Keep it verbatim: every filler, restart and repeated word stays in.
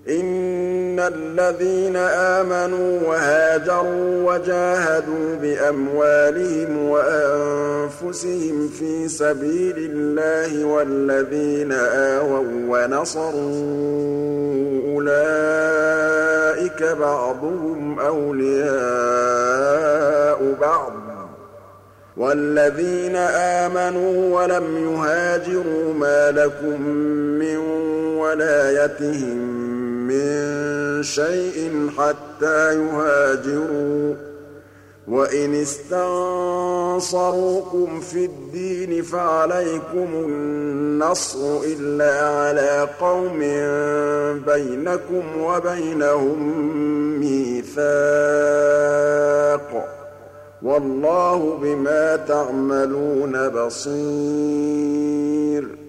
إِنَّ الَّذِينَ آمَنُوا وَهَاجَرُوا وَجَاهَدُوا بِأَمْوَالِهِمْ وَأَنفُسِهِمْ فِي سَبِيلِ اللَّهِ وَالَّذِينَ آوَوا وَّنَصَرُوا أُولَٰئِكَ بَعْضُهُمْ أَوْلِيَاءُ بَعْضٍ ۚ وَالَّذِينَ آمَنُوا وَلَمْ يُهَاجِرُوا مَا لَكُم مِّن وَلَايَتِهِم مِّن شَيْءٍ حَتَّىٰ يُهَاجِرُوا ۚ وَإِنِ اسْتَنصَرُوكُمْ فِي الدِّينِ فَعَلَيْكُمُ النَّصْرُ إِلَّا عَلَىٰ قَوْمٍ بَيْنَكُمْ وَبَيْنَهُم مِّيثَاقٌ ۗ وَاللَّهُ بِمَا تَعْمَلُونَ بَصِيرٌ